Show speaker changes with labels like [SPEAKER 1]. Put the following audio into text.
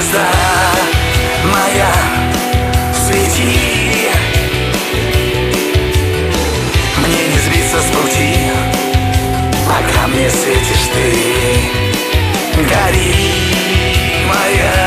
[SPEAKER 1] звезда моя, свети. Мне не сбиться с пути, пока мне светишь ты. Гори, моя